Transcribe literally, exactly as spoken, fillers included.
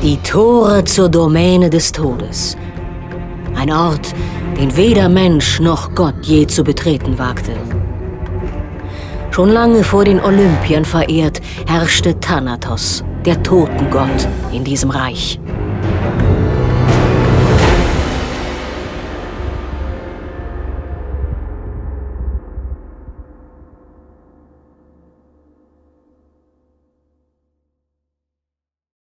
Die Tore zur Domäne des Todes. Ein Ort, den weder Mensch noch Gott je zu betreten wagte. Schon lange vor den Olympiern verehrt, herrschte Thanatos, der Totengott, in diesem Reich.